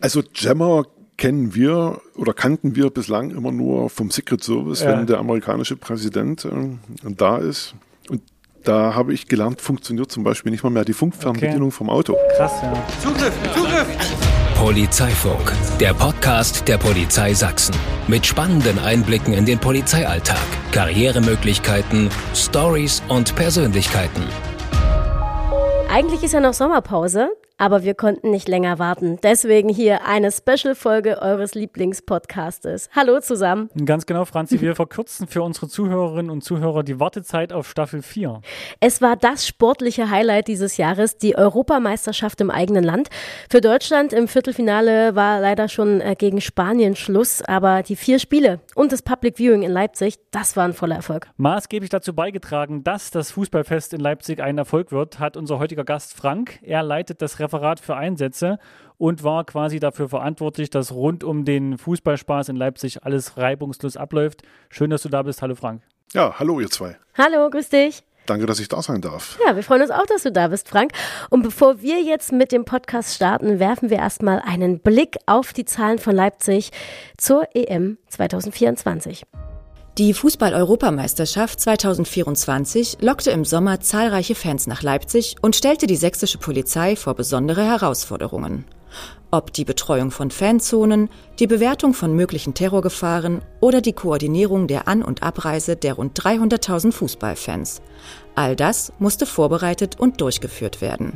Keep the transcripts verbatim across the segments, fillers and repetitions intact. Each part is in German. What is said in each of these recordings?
Also Jammer kennen wir oder kannten wir bislang immer nur vom Secret Service, ja. wenn der amerikanische Präsident äh, da ist. Und da habe ich gelernt, funktioniert zum Beispiel nicht mal mehr die Funkfernbedienung okay. vom Auto. Krass, ja. Zugriff, Zugriff! Polizeifunk, der Podcast der Polizei Sachsen. Mit spannenden Einblicken in den Polizeialltag, Karrieremöglichkeiten, Stories und Persönlichkeiten. Eigentlich ist ja noch Sommerpause, aber wir konnten nicht länger warten. Deswegen hier eine Special-Folge eures Lieblingspodcastes. Hallo zusammen. Ganz genau, Franzi, wir verkürzen für unsere Zuhörerinnen und Zuhörer die Wartezeit auf Staffel vier. Es war das sportliche Highlight dieses Jahres, die Europameisterschaft im eigenen Land. Für Deutschland im Viertelfinale war leider schon gegen Spanien Schluss, aber die vier Spiele und das Public Viewing in Leipzig, das war ein voller Erfolg. Maßgeblich dazu beigetragen, dass das Fußballfest in Leipzig ein Erfolg wird, hat unser heutiger Gast Frank. Er leitet das Referat für Einsätze und war quasi dafür verantwortlich, dass rund um den Fußballspaß in Leipzig alles reibungslos abläuft. Schön, dass du da bist. Hallo Frank. Ja, hallo ihr zwei. Hallo, grüß dich. Danke, dass ich da sein darf. Ja, wir freuen uns auch, dass du da bist, Frank. Und bevor wir jetzt mit dem Podcast starten, werfen wir erstmal einen Blick auf die Zahlen von Leipzig zur E M zwanzig vierundzwanzig. Die Fußball-Europameisterschaft zwanzig vierundzwanzig lockte im Sommer zahlreiche Fans nach Leipzig und stellte die sächsische Polizei vor besondere Herausforderungen. Ob die Betreuung von Fanzonen, die Bewertung von möglichen Terrorgefahren oder die Koordinierung der An- und Abreise der rund dreihunderttausend Fußballfans. All das musste vorbereitet und durchgeführt werden.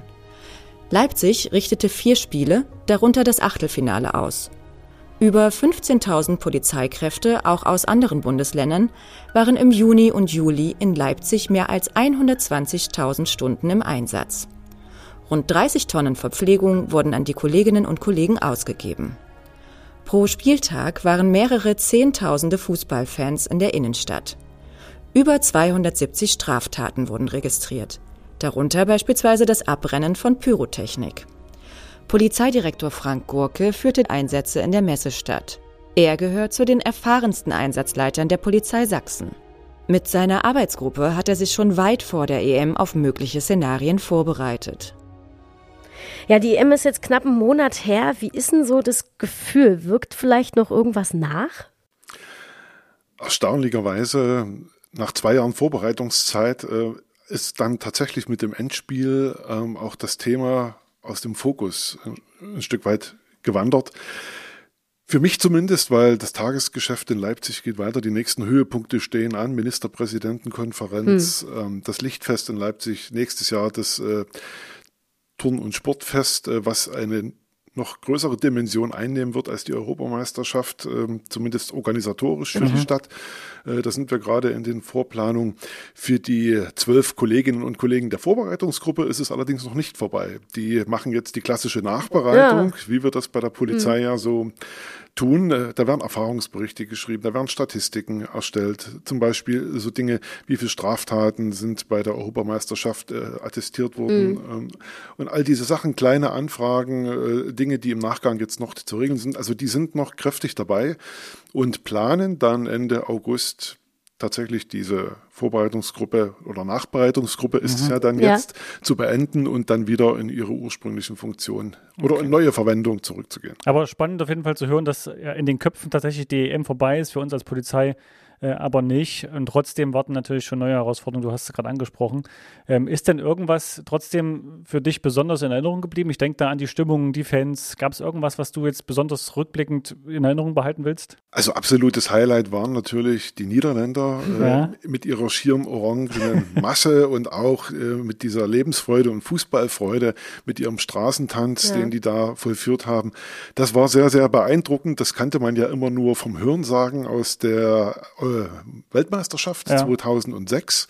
Leipzig richtete vier Spiele, darunter das Achtelfinale aus. Über fünfzehntausend Polizeikräfte, auch aus anderen Bundesländern, waren im Juni und Juli in Leipzig mehr als hundertzwanzigtausend Stunden im Einsatz. Rund dreißig Tonnen Verpflegung wurden an die Kolleginnen und Kollegen ausgegeben. Pro Spieltag waren mehrere Zehntausende Fußballfans in der Innenstadt. Über zweihundertsiebzig Straftaten wurden registriert, darunter beispielsweise das Abbrennen von Pyrotechnik. Polizeidirektor Frank Gurke führte Einsätze in der Messestadt. Er gehört zu den erfahrensten Einsatzleitern der Polizei Sachsen. Mit seiner Arbeitsgruppe hat er sich schon weit vor der E M auf mögliche Szenarien vorbereitet. Ja, die E M ist jetzt knapp einen Monat her. Wie ist denn so das Gefühl? Wirkt vielleicht noch irgendwas nach? Erstaunlicherweise, nach zwei Jahren Vorbereitungszeit äh, ist dann tatsächlich mit dem Endspiel ähm, auch das Thema aus dem Fokus ein Stück weit gewandert. Für mich zumindest, weil das Tagesgeschäft in Leipzig geht weiter, die nächsten Höhepunkte stehen an, Ministerpräsidentenkonferenz, hm. ähm, das Lichtfest in Leipzig, nächstes Jahr das äh, Turn- und Sportfest, äh, was eine noch größere Dimension einnehmen wird als die Europameisterschaft, äh, zumindest organisatorisch für mhm. die Stadt. Äh, da sind wir gerade in den Vorplanungen. Für die zwölf Kolleginnen und Kollegen der Vorbereitungsgruppe ist es allerdings noch nicht vorbei. Die machen jetzt die klassische Nachbereitung, ja. wie wir das bei der Polizei mhm. ja so tun. Da werden Erfahrungsberichte geschrieben, da werden Statistiken erstellt. Zum Beispiel so Dinge, wie viele Straftaten sind bei der Europameisterschaft äh, attestiert worden. Mhm. Und all diese Sachen, kleine Anfragen, äh, Dinge, die im Nachgang jetzt noch zu regeln sind. Also die sind noch kräftig dabei und planen dann Ende August tatsächlich diese Vorbereitungsgruppe oder Nachbereitungsgruppe ist mhm. es ja dann ja. jetzt zu beenden und dann wieder in ihre ursprünglichen Funktion oder okay. in neue Verwendung zurückzugehen. Aber spannend auf jeden Fall zu hören, dass ja in den Köpfen tatsächlich die E M vorbei ist, für uns als Polizei äh, aber nicht. Und trotzdem warten natürlich schon neue Herausforderungen, du hast es gerade angesprochen. Ähm, ist denn irgendwas trotzdem für dich besonders in Erinnerung geblieben? Ich denke da an die Stimmung, die Fans. Gab es irgendwas, was du jetzt besonders rückblickend in Erinnerung behalten willst? Also absolutes Highlight waren natürlich die Niederländer ja. äh, mit ihrer schirmorangenen Masse und auch äh, mit dieser Lebensfreude und Fußballfreude, mit ihrem Straßentanz, ja. den die da vollführt haben. Das war sehr, sehr beeindruckend. Das kannte man ja immer nur vom Hörensagen aus der äh, Weltmeisterschaft ja. zweitausendsechs.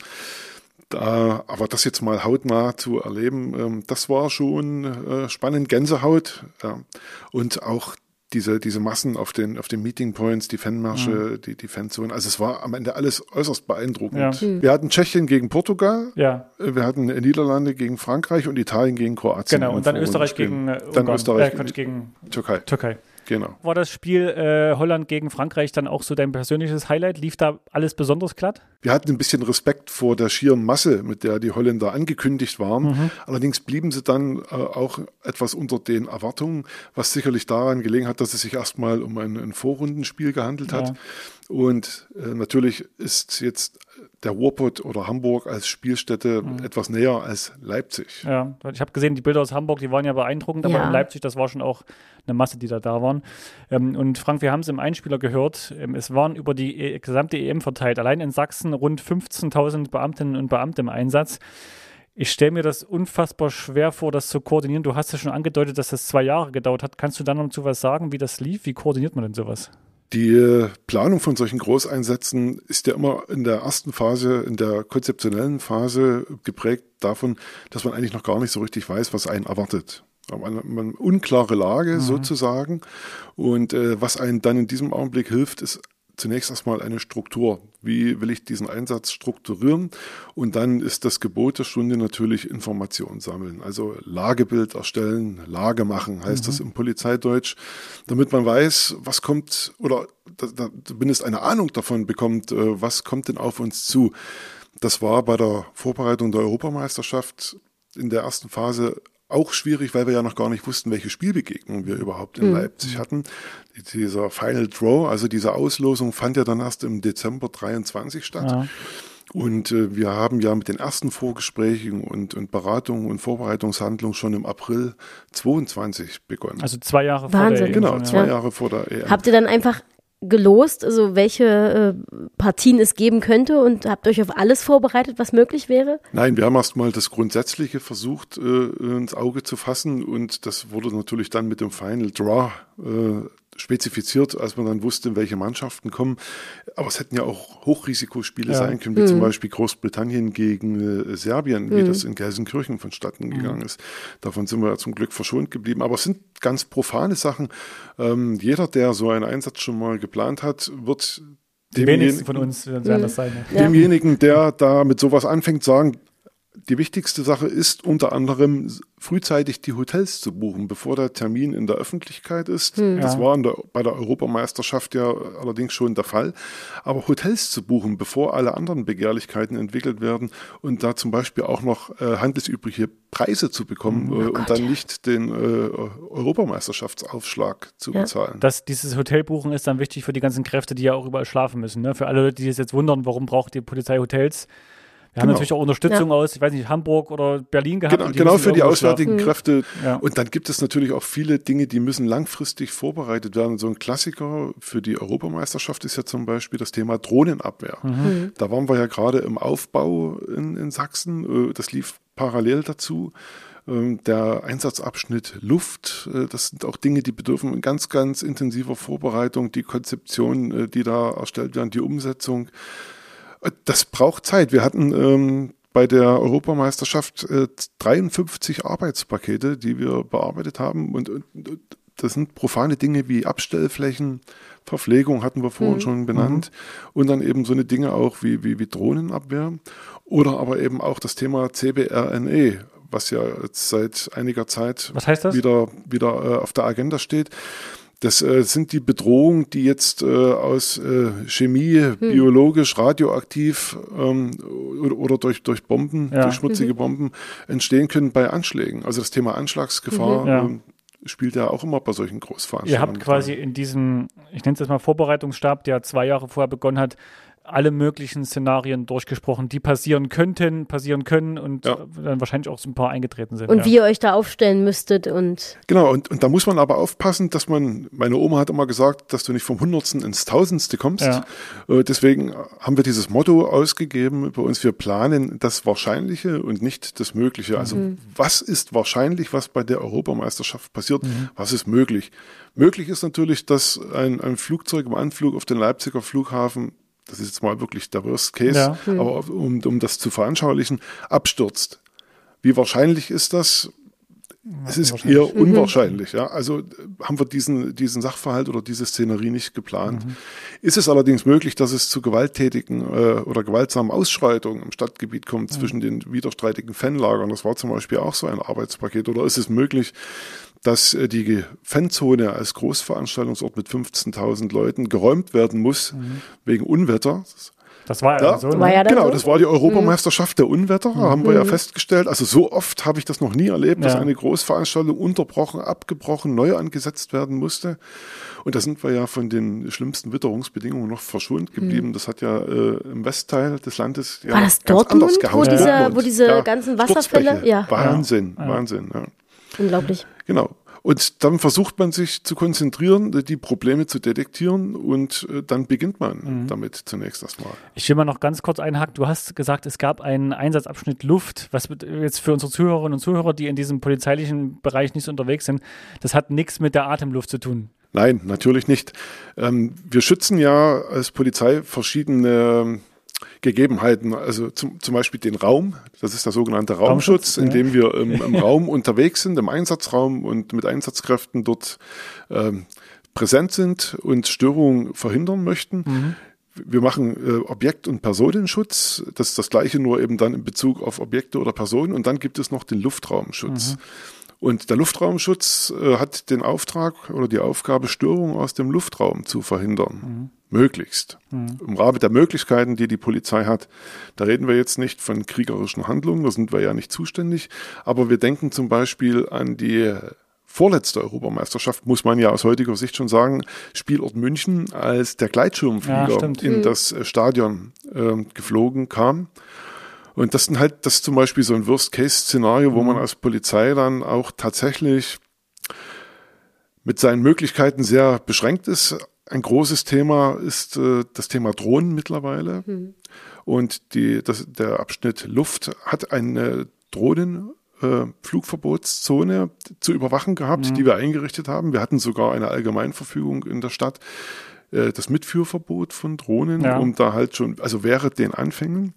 Da, aber das jetzt mal hautnah zu erleben, ähm, das war schon äh, spannend, Gänsehaut. Ja. Und auch diese, diese Massen auf den, auf den Meeting Points, die Fanmärsche, mhm. die, die Fanzonen. Also es war am Ende alles äußerst beeindruckend. Ja. Mhm. Wir hatten Tschechien gegen Portugal, ja. wir hatten Niederlande gegen Frankreich und Italien gegen Kroatien. Genau, und dann Österreich gegen, äh, dann Österreich äh, gegen gegen Türkei. Türkei. Genau. War das Spiel äh, Holland gegen Frankreich dann auch so dein persönliches Highlight? Lief da alles besonders glatt? Wir hatten ein bisschen Respekt vor der schieren Masse, mit der die Holländer angekündigt waren. Mhm. Allerdings blieben sie dann äh, auch etwas unter den Erwartungen, was sicherlich daran gelegen hat, dass es sich erstmal um ein, ein Vorrundenspiel gehandelt hat. Ja. Und äh, natürlich ist jetzt der Ruhrpott oder Hamburg als Spielstätte mhm. etwas näher als Leipzig. Ja, ich habe gesehen, die Bilder aus Hamburg, die waren ja beeindruckend, aber ja. in Leipzig, das war schon auch eine Masse, die da da waren. Ähm, und Frank, wir haben es im Einspieler gehört, ähm, es waren über die e- gesamte E M verteilt, allein in Sachsen rund fünfzehntausend Beamtinnen und Beamte im Einsatz. Ich stelle mir das unfassbar schwer vor, das zu koordinieren. Du hast ja schon angedeutet, dass das zwei Jahre gedauert hat. Kannst du da noch dazu was sagen, wie das lief? Wie koordiniert man denn sowas? Die Planung von solchen Großeinsätzen ist ja immer in der ersten Phase, in der konzeptionellen Phase geprägt davon, dass man eigentlich noch gar nicht so richtig weiß, was einen erwartet. Eine, eine unklare Lage mhm. sozusagen. Und äh, was einen dann in diesem Augenblick hilft, ist zunächst erstmal eine Struktur. Wie will ich diesen Einsatz strukturieren? Und dann ist das Gebot der Stunde natürlich Informationen sammeln. Also Lagebild erstellen, Lage machen heißt mhm. das im Polizeideutsch, damit man weiß, was kommt oder da, da, zumindest eine Ahnung davon bekommt, was kommt denn auf uns zu. Das war bei der Vorbereitung der Europameisterschaft in der ersten Phase auch schwierig, weil wir ja noch gar nicht wussten, welche Spielbegegnungen wir überhaupt in mhm. Leipzig hatten. Dieser Final Draw, also diese Auslosung, fand ja dann erst im Dezember dreiundzwanzig statt. Ja. Und äh, wir haben ja mit den ersten Vorgesprächen und, und Beratungen und Vorbereitungshandlungen schon im April zweiundzwanzig begonnen. Also zwei Jahre Wahnsinn. vor der E M. Genau, zwei ja. Jahre vor der E M. Habt ihr dann einfach gelost, also welche äh, Partien es geben könnte und habt euch auf alles vorbereitet, was möglich wäre? Nein, wir haben erst mal das Grundsätzliche versucht äh, ins Auge zu fassen und das wurde natürlich dann mit dem Final Draw äh, spezifiziert, als man dann wusste, welche Mannschaften kommen. Aber es hätten ja auch Hochrisikospiele ja. sein können, wie mhm. zum Beispiel Großbritannien gegen äh, Serbien, mhm. wie das in Gelsenkirchen vonstatten gegangen mhm. ist. Davon sind wir ja zum Glück verschont geblieben. Aber es sind ganz profane Sachen. Ähm, jeder, der so einen Einsatz schon mal geplant hat, wird die wenigsten von uns werden das sein. Ja. Demjenigen, der da mit sowas anfängt, sagen, die wichtigste Sache ist unter anderem frühzeitig die Hotels zu buchen, bevor der Termin in der Öffentlichkeit ist. Hm. Das ja. war in der, bei der Europameisterschaft ja allerdings schon der Fall. Aber Hotels zu buchen, bevor alle anderen Begehrlichkeiten entwickelt werden und da zum Beispiel auch noch äh, handelsübliche Preise zu bekommen oh äh, und dann nicht den äh, Europameisterschaftsaufschlag zu ja. bezahlen. Das, dieses Hotelbuchen ist dann wichtig für die ganzen Kräfte, die ja auch überall schlafen müssen. Ne? Für alle Leute, die sich jetzt wundern, warum braucht die Polizei Hotels? Wir genau. haben natürlich auch Unterstützung ja. aus, ich weiß nicht, Hamburg oder Berlin gehabt. Genau, genau für die auswärtigen schlafen. Kräfte. Ja. Und dann gibt es natürlich auch viele Dinge, die müssen langfristig vorbereitet werden. So ein Klassiker für die Europameisterschaft ist ja zum Beispiel das Thema Drohnenabwehr. Mhm. Da waren wir ja gerade im Aufbau in, in Sachsen. Das lief parallel dazu. Der Einsatzabschnitt Luft, das sind auch Dinge, die bedürfen ganz, ganz intensiver Vorbereitung. Die Konzeption, die da erstellt werden, die Umsetzung. Das braucht Zeit. Wir hatten ähm, bei der Europameisterschaft äh, dreiundfünfzig Arbeitspakete, die wir bearbeitet haben. Und, und, und das sind profane Dinge wie Abstellflächen, Verpflegung hatten wir vorhin mhm. schon benannt. Mhm. Und dann eben so eine Dinge auch wie, wie, wie Drohnenabwehr. Oder aber eben auch das Thema C B R N E, was ja jetzt seit einiger Zeit was heißt das? wieder, wieder äh, auf der Agenda steht. Das äh, sind die Bedrohungen, die jetzt äh, aus äh, Chemie, hm. biologisch, radioaktiv ähm, oder, oder durch, durch Bomben, ja. durch schmutzige mhm. Bomben entstehen können bei Anschlägen. Also das Thema Anschlagsgefahr mhm. ja. ähm, spielt ja auch immer bei solchen Großveranstaltungen. Ihr habt quasi in diesem, ich nenne es jetzt mal Vorbereitungsstab, der zwei Jahre vorher begonnen hat, alle möglichen Szenarien durchgesprochen, die passieren könnten, passieren können und ja. dann wahrscheinlich auch so ein paar eingetreten sind. Und ja. wie ihr euch da aufstellen müsstet und Genau, und, und da muss man aber aufpassen, dass man, meine Oma hat immer gesagt, dass du nicht vom Hundertsten ins Tausendste kommst. Ja. Äh, deswegen haben wir dieses Motto ausgegeben bei uns, wir planen das Wahrscheinliche und nicht das Mögliche. Also mhm. was ist wahrscheinlich, was bei der Europameisterschaft passiert, mhm. was ist möglich? Möglich ist natürlich, dass ein, ein Flugzeug im Anflug auf den Leipziger Flughafen, das ist jetzt mal wirklich der Worst Case, ja. mhm. aber um, um das zu veranschaulichen, abstürzt. Wie wahrscheinlich ist das? Es ist eher unwahrscheinlich. Ja? Also haben wir diesen, diesen Sachverhalt oder diese Szenerie nicht geplant. Mhm. Ist es allerdings möglich, dass es zu gewalttätigen äh, oder gewaltsamen Ausschreitungen im Stadtgebiet kommt mhm. zwischen den widerstreitigen Fanlagern? Das war zum Beispiel auch so ein Arbeitspaket. Oder ist es möglich, dass äh, die Fanzone als Großveranstaltungsort mit fünfzehntausend Leuten geräumt werden muss mhm. wegen Unwetter. Das war ja, ja so. Ne? War ja genau, so? das war die Europameisterschaft mhm. der Unwetter, mhm. haben wir ja festgestellt. Also so oft habe ich das noch nie erlebt, dass ja. eine Großveranstaltung unterbrochen, abgebrochen, neu angesetzt werden musste. Und da sind wir ja von den schlimmsten Witterungsbedingungen noch verschont geblieben. Mhm. Das hat ja äh, im Westteil des Landes ja war das ganz Dortmund, anders gehauen. Wo diese, Dortmund. wo diese ja, ganzen Wasserfälle? Ja. Wahnsinn, ja. Wahnsinn. Ja. Unglaublich. Genau. Und dann versucht man sich zu konzentrieren, die Probleme zu detektieren und äh, dann beginnt man mhm. damit zunächst erstmal. Ich will mal noch ganz kurz einhaken. Du hast gesagt, es gab einen Einsatzabschnitt Luft. Was jetzt für unsere Zuhörerinnen und Zuhörer, die in diesem polizeilichen Bereich nicht so unterwegs sind, das hat nichts mit der Atemluft zu tun. Nein, natürlich nicht. Ähm, wir schützen ja als Polizei verschiedene Gegebenheiten, also zum, zum Beispiel den Raum, das ist der sogenannte Raumschutz, Raumschutz in dem ja. wir im, im Raum unterwegs sind, im Einsatzraum und mit Einsatzkräften dort ähm, präsent sind und Störungen verhindern möchten. Mhm. Wir machen äh, Objekt- und Personenschutz, das ist das Gleiche, nur eben dann in Bezug auf Objekte oder Personen, und dann gibt es noch den Luftraumschutz. Mhm. Und der Luftraumschutz äh, hat den Auftrag oder die Aufgabe, Störungen aus dem Luftraum zu verhindern. Mhm. Möglichst. Mhm. Im Rahmen der Möglichkeiten, die die Polizei hat. Da reden wir jetzt nicht von kriegerischen Handlungen, da sind wir ja nicht zuständig. Aber wir denken zum Beispiel an die vorletzte Europameisterschaft, muss man ja aus heutiger Sicht schon sagen, Spielort München, als der Gleitschirmflieger ja, in mhm. das Stadion äh, geflogen kam. Und das sind halt, das ist zum Beispiel so ein Worst-Case-Szenario, wo man als Polizei dann auch tatsächlich mit seinen Möglichkeiten sehr beschränkt ist. Ein großes Thema ist äh, das Thema Drohnen mittlerweile. Mhm. Und die, das, der Abschnitt Luft hat eine Drohnenflugverbotszone äh, zu überwachen gehabt, mhm. die wir eingerichtet haben. Wir hatten sogar eine Allgemeinverfügung in der Stadt, äh, das Mitführverbot von Drohnen, ja. um da halt schon, also während den Anfängen.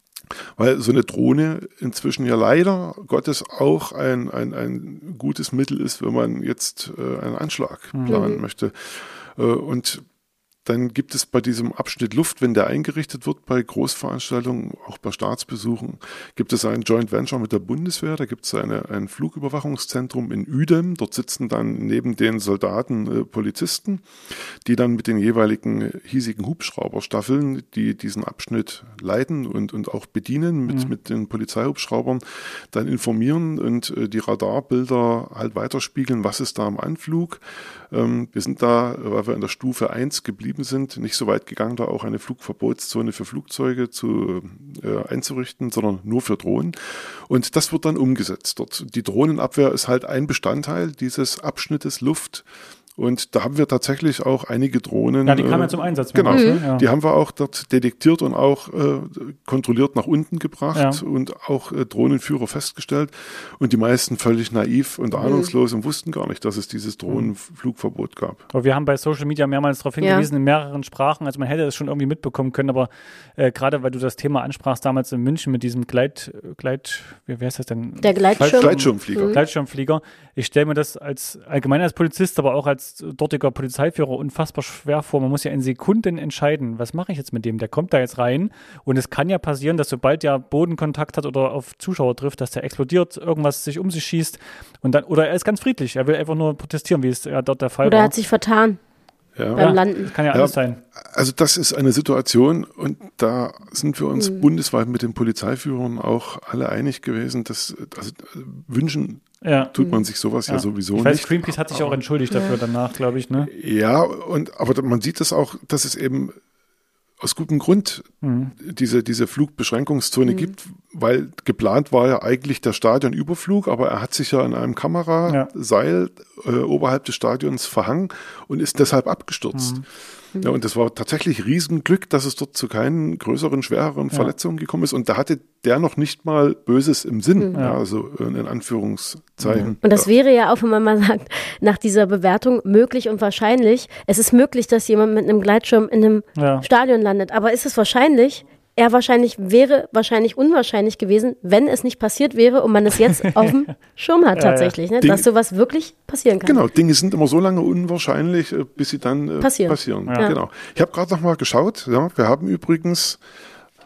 Weil so eine Drohne inzwischen ja leider Gottes auch ein, ein, ein gutes Mittel ist, wenn man jetzt äh, einen Anschlag planen mhm. möchte. Äh, und dann gibt es bei diesem Abschnitt Luft, wenn der eingerichtet wird bei Großveranstaltungen, auch bei Staatsbesuchen, gibt es ein Joint Venture mit der Bundeswehr. Da gibt es eine, ein Flugüberwachungszentrum in Uedem. Dort sitzen dann neben den Soldaten äh, Polizisten, die dann mit den jeweiligen hiesigen Hubschrauberstaffeln, die diesen Abschnitt leiten und, und auch bedienen, mit, mhm. mit den Polizeihubschraubern, dann informieren und äh, die Radarbilder halt weiterspiegeln, was ist da am Anflug. Ähm, wir sind da, weil wir in der Stufe eins geblieben sind, nicht so weit gegangen, da auch eine Flugverbotszone für Flugzeuge zu, äh, einzurichten, sondern nur für Drohnen. Und das wird dann umgesetzt dort. Die Drohnenabwehr ist halt ein Bestandteil dieses Abschnittes Luft. Und da haben wir tatsächlich auch einige Drohnen. Ja, die kamen ja zum Einsatz. Genau, mhm. ja. Die haben wir auch dort detektiert und auch äh, kontrolliert nach unten gebracht ja. und auch äh, Drohnenführer festgestellt. Und die meisten völlig naiv und ahnungslos mhm. und wussten gar nicht, dass es dieses Drohnenflugverbot gab. Aber wir haben bei Social Media mehrmals darauf hingewiesen, ja. in mehreren Sprachen. Also man hätte es schon irgendwie mitbekommen können, aber äh, gerade weil du das Thema ansprachst, damals in München mit diesem Gleit, Gleit wie, wie heißt das denn? Der Gleitschirm. Gleitschirmflieger. Mhm. Gleitschirmflieger. Ich stelle mir das als allgemein als Polizist, aber auch als dortiger Polizeiführer unfassbar schwer vor. Man muss ja in Sekunden entscheiden, was mache ich jetzt mit dem? Der kommt da jetzt rein und es kann ja passieren, dass sobald der Bodenkontakt hat oder auf Zuschauer trifft, dass der explodiert, irgendwas sich um sich schießt und dann, oder er ist ganz friedlich, er will einfach nur protestieren, wie es ja dort der Fall oder war. Oder er hat sich vertan. Ja. Beim Landen. Das kann ja alles ja, sein. Also das ist eine Situation und da sind wir uns mhm. bundesweit mit den Polizeiführern auch alle einig gewesen, dass also wünschen ja. tut man sich sowas ja, ja sowieso ich weiß, nicht. Greenpeace hat sich auch entschuldigt dafür ja. danach, glaube ich. Ne? Ja, und aber man sieht das auch, dass es eben aus gutem Grund mhm. diese, diese Flugbeschränkungszone mhm. gibt, weil geplant war ja eigentlich der Stadionüberflug, aber er hat sich ja an einem Kameraseil ja. äh, oberhalb des Stadions verhangen und ist deshalb abgestürzt. Mhm. Ja, und das war tatsächlich Riesenglück, dass es dort zu keinen größeren, schwereren ja. Verletzungen gekommen ist. Und da hatte der noch nicht mal Böses im Sinn, ja. Ja, also in Anführungszeichen. Und das ja. wäre ja auch, wenn man mal sagt, nach dieser Bewertung möglich und wahrscheinlich. Es ist möglich, dass jemand mit einem Gleitschirm in einem ja. Stadion landet. Aber ist es wahrscheinlich? Eher wahrscheinlich, wäre wahrscheinlich unwahrscheinlich gewesen, wenn es nicht passiert wäre und man es jetzt auf dem Schirm hat tatsächlich, ja, ja. Ne? Dass sowas wirklich passieren kann. Genau, Dinge sind immer so lange unwahrscheinlich, bis sie dann äh, passieren. passieren. Ja. Genau. Ich habe gerade noch mal geschaut, ja, wir haben übrigens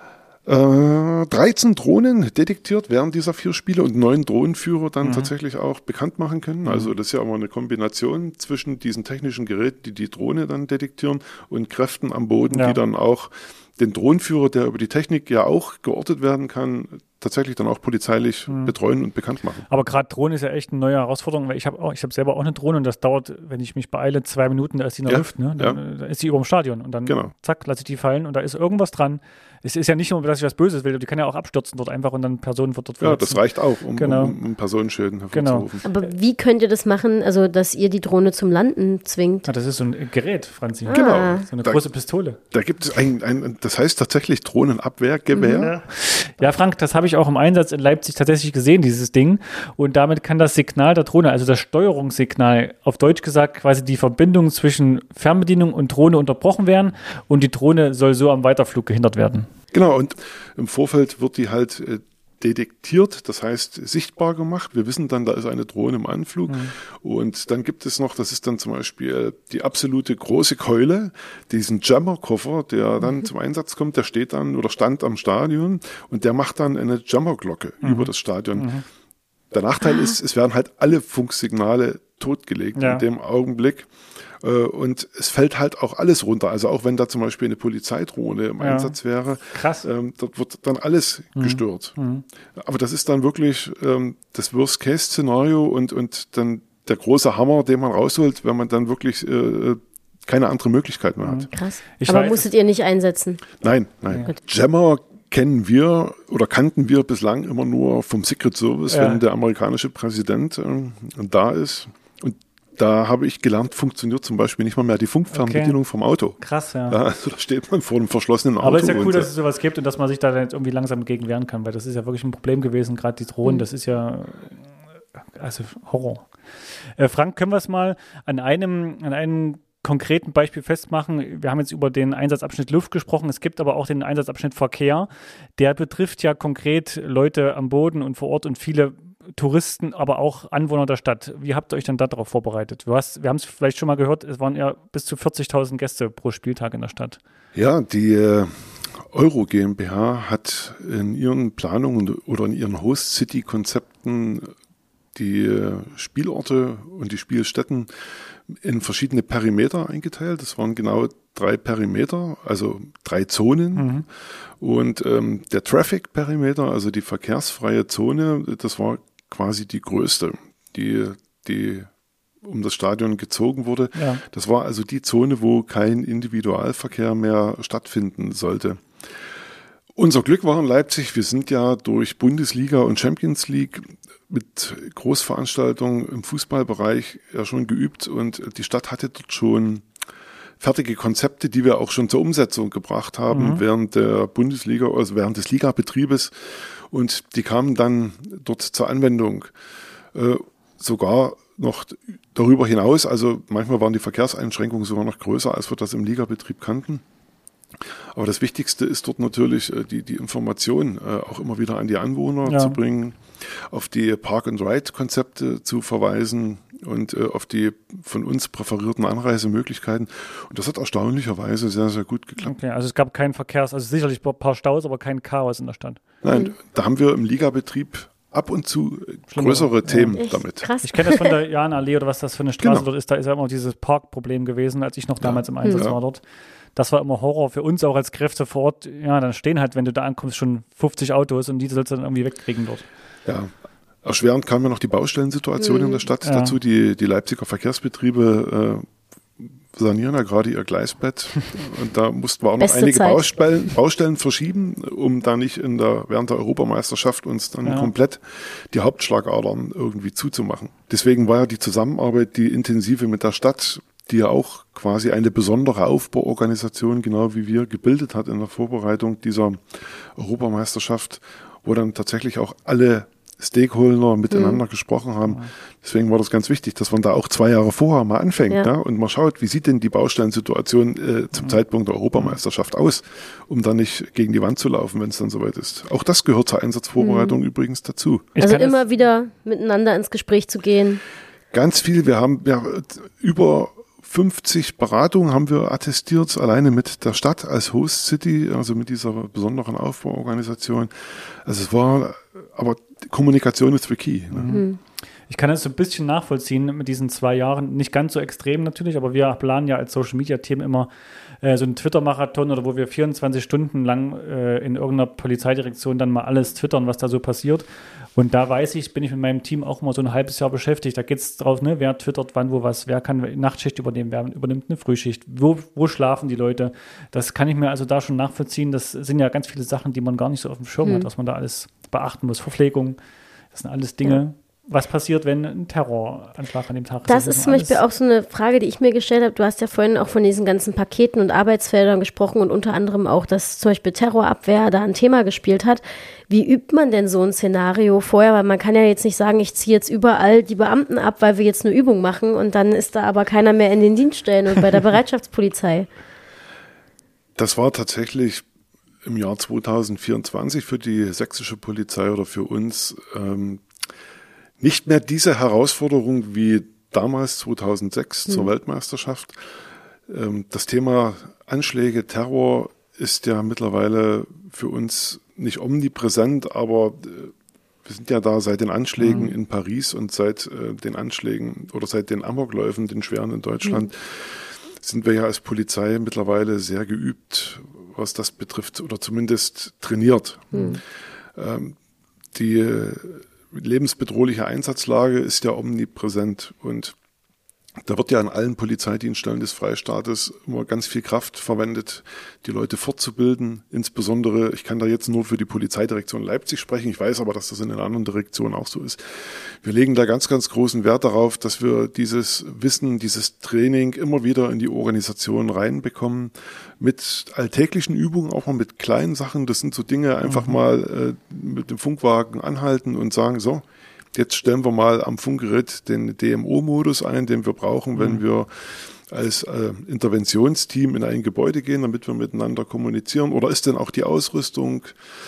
Äh, dreizehn Drohnen detektiert während dieser vier Spiele und neun Drohnenführer dann mhm. tatsächlich auch bekannt machen können. Mhm. Also das ist ja immer eine Kombination zwischen diesen technischen Geräten, die die Drohne dann detektieren, und Kräften am Boden, ja. die dann auch den Drohnenführer, der über die Technik ja auch geortet werden kann, tatsächlich dann auch polizeilich mhm. betreuen und bekannt machen. Aber gerade Drohne ist ja echt eine neue Herausforderung, weil ich habe ich habe selber auch eine Drohne und das dauert, wenn ich mich beeile, zwei Minuten, da ist die in der ja, Luft, ne? Dann, ja. dann ist sie über dem Stadion und dann genau. zack, lasse ich die fallen und da ist irgendwas dran. Es ist ja nicht nur, dass ich was Böses will, die kann ja auch abstürzen dort einfach und dann Personen wird dort verletzen. Ja, das reicht auch, um, genau. um, um Personenschäden hervorzurufen. Genau. Aber wie könnt ihr das machen, also dass ihr die Drohne zum Landen zwingt? Ja, das ist so ein Gerät, Franzi. Ah. Genau. So eine da, große Pistole. Da gibt es ein, ein, das heißt tatsächlich Drohnenabwehrgewehr. Ja. ja, Frank, das habe ich auch im Einsatz in Leipzig tatsächlich gesehen, dieses Ding. Und damit kann das Signal der Drohne, also das Steuerungssignal, auf Deutsch gesagt quasi die Verbindung zwischen Fernbedienung und Drohne unterbrochen werden und die Drohne soll so am Weiterflug gehindert werden. Genau, und im Vorfeld wird die halt äh, detektiert, das heißt sichtbar gemacht. Wir wissen dann, da ist eine Drohne im Anflug. Mhm. Und dann gibt es noch, das ist dann zum Beispiel die absolute große Keule, diesen Jammer-Koffer, der dann mhm. zum Einsatz kommt, der steht dann oder stand am Stadion und der macht dann eine Jammer-Glocke mhm. über das Stadion. Mhm. Der Nachteil ist, es werden halt alle Funksignale totgelegt ja. in dem Augenblick. Und es fällt halt auch alles runter. Also auch wenn da zum Beispiel eine Polizeidrohne im ja. Einsatz wäre, krass. Ähm, dort wird dann alles mhm. gestört. Mhm. Aber das ist dann wirklich ähm, das Worst-Case-Szenario und, und dann der große Hammer, den man rausholt, wenn man dann wirklich äh, keine andere Möglichkeit mehr hat. Krass. Ich Aber weiß, musstet ihr nicht einsetzen? Nein, nein. Ja. Jammer kennen wir oder kannten wir bislang immer nur vom Secret Service, ja. wenn der amerikanische Präsident äh, da ist. Und da habe ich gelernt, funktioniert zum Beispiel nicht mal mehr die Funkfernbedienung okay. vom Auto. Krass, ja. ja. Also da steht man vor einem verschlossenen Auto. Aber es ist ja cool, dass es sowas gibt und dass man sich da jetzt irgendwie langsam gegen wehren kann, weil das ist ja wirklich ein Problem gewesen, gerade die Drohnen, mhm. das ist ja also Horror. Äh, Frank, können wir es mal an einem, an einem konkreten Beispiel festmachen? Wir haben jetzt über den Einsatzabschnitt Luft gesprochen, es gibt aber auch den Einsatzabschnitt Verkehr. Der betrifft ja konkret Leute am Boden und vor Ort und viele Touristen, aber auch Anwohner der Stadt. Wie habt ihr euch denn da darauf vorbereitet? Du hast, wir haben es vielleicht schon mal gehört, es waren ja bis zu vierzigtausend Gäste pro Spieltag in der Stadt. Ja, die äh, Euro GmbH hat in ihren Planungen oder in ihren Host-City-Konzepten die äh, Spielorte und die Spielstätten in verschiedene Perimeter eingeteilt. Das waren genau drei Perimeter, also drei Zonen. Mhm. Und ähm, der Traffic-Perimeter, also die verkehrsfreie Zone, das war quasi die größte, die, die um das Stadion gezogen wurde. Ja. Das war also die Zone, wo kein Individualverkehr mehr stattfinden sollte. Unser Glück war in Leipzig, wir sind ja durch Bundesliga und Champions League mit Großveranstaltungen im Fußballbereich ja schon geübt und die Stadt hatte dort schon fertige Konzepte, die wir auch schon zur Umsetzung gebracht haben mhm. während der Bundesliga, also während des Ligabetriebes, und die kamen dann dort zur Anwendung. Äh, sogar noch darüber hinaus, also manchmal waren die Verkehrseinschränkungen sogar noch größer, als wir das im Ligabetrieb kannten. Aber das Wichtigste ist dort natürlich, die, die Information äh, auch immer wieder an die Anwohner ja. zu bringen, auf die Park-and-Ride-Konzepte zu verweisen und äh, auf die von uns präferierten Anreisemöglichkeiten. Und das hat erstaunlicherweise sehr, sehr gut geklappt. Okay, also es gab keinen Verkehrs-, also sicherlich ein paar Staus, aber kein Chaos in der Stadt. Nein, mhm. da haben wir im Ligabetrieb ab und zu Schlimm, größere ja. Themen Echt? damit. Krass. Ich kenne das von der Jahnallee oder was das für eine Straße genau. dort ist. Da ist ja immer dieses Parkproblem gewesen, als ich noch damals ja. im Einsatz ja. war dort. Das war immer Horror für uns auch als Kräfte vor Ort. Ja, dann stehen halt, wenn du da ankommst, schon fünfzig Autos und die sollst du dann irgendwie wegkriegen dort. Ja, erschwerend kam ja noch die Baustellensituation mhm. in der Stadt ja. dazu. Die, die Leipziger Verkehrsbetriebe äh, sanieren ja gerade ihr Gleisbett und da mussten wir auch noch Beste einige Zeit. Baustellen, Baustellen verschieben, um da nicht in der, während der Europameisterschaft uns dann ja. komplett die Hauptschlagadern irgendwie zuzumachen. Deswegen war ja die Zusammenarbeit, die intensive mit der Stadt, die ja auch quasi eine besondere Aufbauorganisation, genau wie wir, gebildet hat in der Vorbereitung dieser Europameisterschaft, wo dann tatsächlich auch alle Stakeholder miteinander mhm. gesprochen haben. Deswegen war das ganz wichtig, dass man da auch zwei Jahre vorher mal anfängt ja. ne? und mal schaut, wie sieht denn die Baustellensituation äh, zum mhm. Zeitpunkt der Europameisterschaft aus, um dann nicht gegen die Wand zu laufen, wenn es dann soweit ist. Auch das gehört zur Einsatzvorbereitung mhm. übrigens dazu. Also immer wieder miteinander ins Gespräch zu gehen. Ganz viel. Wir haben ja über fünfzig Beratungen haben wir attestiert, alleine mit der Stadt als Host City, also mit dieser besonderen Aufbauorganisation. Also es war, aber Kommunikation ist the key. Ne? Mhm. Ich kann das so ein bisschen nachvollziehen mit diesen zwei Jahren. Nicht ganz so extrem natürlich, aber wir planen ja als Social-Media-Team immer äh, so einen Twitter-Marathon oder wo wir vierundzwanzig Stunden lang äh, in irgendeiner Polizeidirektion dann mal alles twittern, was da so passiert. Und da weiß ich, bin ich mit meinem Team auch immer so ein halbes Jahr beschäftigt. Da geht es drauf, ne, wer twittert wann, wo was, wer kann Nachtschicht übernehmen, wer übernimmt eine Frühschicht, wo, wo schlafen die Leute. Das kann ich mir also da schon nachvollziehen. Das sind ja ganz viele Sachen, die man gar nicht so auf dem Schirm hm. hat, was man da alles beachten muss. Verpflegung, das sind alles Dinge. Ja. Was passiert, wenn ein Terroranschlag an dem Tag ist? Das ist zum Beispiel auch so eine Frage, die ich mir gestellt habe. Du hast ja vorhin auch von diesen ganzen Paketen und Arbeitsfeldern gesprochen und unter anderem auch, dass zum Beispiel Terrorabwehr da ein Thema gespielt hat. Wie übt man denn so ein Szenario vorher? Weil man kann ja jetzt nicht sagen, ich ziehe jetzt überall die Beamten ab, weil wir jetzt eine Übung machen und dann ist da aber keiner mehr in den Dienststellen und bei der Bereitschaftspolizei. Das war tatsächlich im Jahr zweitausendvierundzwanzig für die sächsische Polizei oder für uns ähm, nicht mehr diese Herausforderung wie damals zweitausendsechs mhm. zur Weltmeisterschaft. Das Thema Anschläge, Terror ist ja mittlerweile für uns nicht omnipräsent, aber wir sind ja da seit den Anschlägen mhm. in Paris und seit den Anschlägen oder seit den Amokläufen, den schweren in Deutschland, mhm. sind wir ja als Polizei mittlerweile sehr geübt, was das betrifft, oder zumindest trainiert. Mhm. Die lebensbedrohliche Einsatzlage ist ja omnipräsent und da wird ja an allen Polizeidienststellen des Freistaates immer ganz viel Kraft verwendet, die Leute fortzubilden. Insbesondere, ich kann da jetzt nur für die Polizeidirektion Leipzig sprechen, ich weiß aber, dass das in den anderen Direktionen auch so ist. Wir legen da ganz, ganz großen Wert darauf, dass wir dieses Wissen, dieses Training immer wieder in die Organisation reinbekommen, mit alltäglichen Übungen, auch mal mit kleinen Sachen. Das sind so Dinge, einfach mhm. mal äh, mit dem Funkwagen anhalten und sagen, so, jetzt stellen wir mal am Funkgerät den D M O-Modus ein, den wir brauchen, wenn wir als äh, Interventionsteam in ein Gebäude gehen, damit wir miteinander kommunizieren. Oder ist denn auch die Ausrüstung,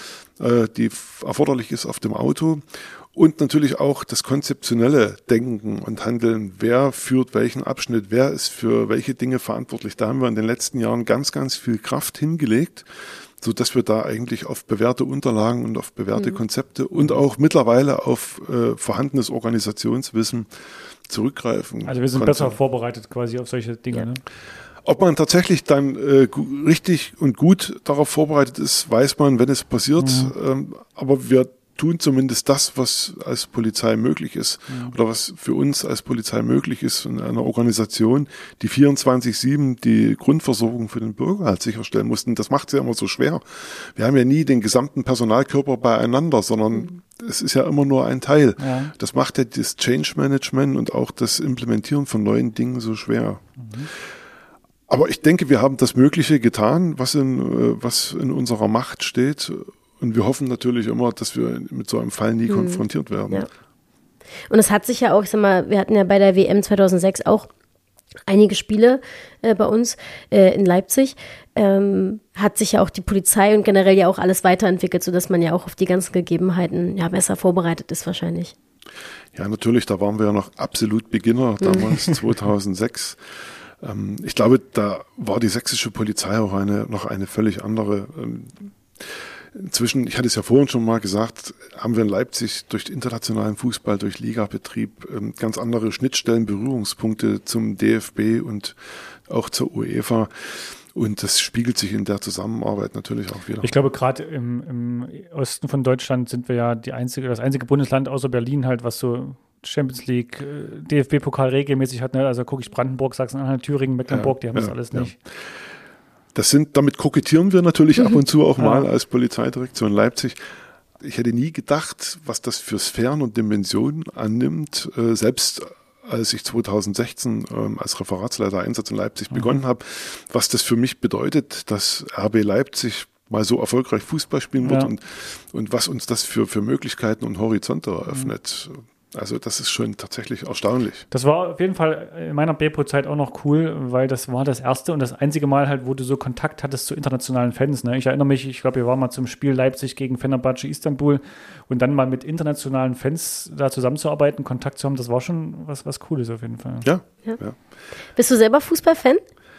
äh, die erforderlich ist, auf dem Auto? Und natürlich auch das konzeptionelle Denken und Handeln. Wer führt welchen Abschnitt? Wer ist für welche Dinge verantwortlich? Da haben wir in den letzten Jahren ganz, ganz viel Kraft hingelegt, so dass wir da eigentlich auf bewährte Unterlagen und auf bewährte mhm. Konzepte und auch mittlerweile auf äh, vorhandenes Organisationswissen zurückgreifen. Also wir sind konnten. besser vorbereitet quasi auf solche Dinge, ja. ne? Ob man tatsächlich dann äh, gu- richtig und gut darauf vorbereitet ist, weiß man, wenn es passiert. Mhm. Ähm, aber wir tun zumindest das, was als Polizei möglich ist mhm. oder was für uns als Polizei möglich ist in einer Organisation, die vierundzwanzig sieben die Grundversorgung für den Bürger halt sicherstellen mussten. Das macht es ja immer so schwer. Wir haben ja nie den gesamten Personalkörper beieinander, sondern mhm. es ist ja immer nur ein Teil. Ja. Das macht ja das Change Management und auch das Implementieren von neuen Dingen so schwer. Mhm. Aber ich denke, wir haben das Mögliche getan, was in, was in unserer Macht steht. Und wir hoffen natürlich immer, dass wir mit so einem Fall nie hm. konfrontiert werden. Ja. Und es hat sich ja auch, ich sag mal, wir hatten ja bei der W M zweitausendsechs auch einige Spiele äh, bei uns äh, in Leipzig. Ähm, hat sich ja auch die Polizei und generell ja auch alles weiterentwickelt, sodass man ja auch auf die ganzen Gegebenheiten ja besser vorbereitet ist wahrscheinlich. Ja, natürlich, da waren wir ja noch absolut Beginner, damals zweitausendsechs. Ähm, ich glaube, da war die sächsische Polizei auch eine noch eine völlig andere. Ähm, Inzwischen, ich hatte es ja vorhin schon mal gesagt, haben wir in Leipzig durch den internationalen Fußball, durch Ligabetrieb ganz andere Schnittstellen, Berührungspunkte zum D F B und auch zur UEFA. Und das spiegelt sich in der Zusammenarbeit natürlich auch wieder. Ich glaube, gerade im, im Osten von Deutschland sind wir ja die einzige, das einzige Bundesland außer Berlin halt, was so Champions League, D F B-Pokal regelmäßig hat. Ne? Also gucke ich Brandenburg, Sachsen-Anhalt, Thüringen, Mecklenburg, ja, die haben ja, das alles nicht. Ja. Das sind, damit kokettieren wir natürlich mhm. ab und zu auch mal ja. als Polizeidirektion Leipzig. Ich hätte nie gedacht, was das für Sphären und Dimensionen annimmt. Äh, selbst als ich zweitausendsechzehn ähm, als Referatsleiter Einsatz in Leipzig mhm. begonnen habe, was das für mich bedeutet, dass R B Leipzig mal so erfolgreich Fußball spielen wird ja. und, und was uns das für, für Möglichkeiten und Horizonte eröffnet. Mhm. Also das ist schon tatsächlich erstaunlich. Das war auf jeden Fall in meiner B-Pro-Zeit auch noch cool, weil das war das erste und das einzige Mal halt, wo du so Kontakt hattest zu internationalen Fans. Ne? Ich erinnere mich, ich glaube, wir waren mal zum Spiel Leipzig gegen Fenerbahce Istanbul und dann mal mit internationalen Fans da zusammenzuarbeiten, Kontakt zu haben, das war schon was, was Cooles auf jeden Fall. Ja, ja. ja. Bist du selber Fußballfan?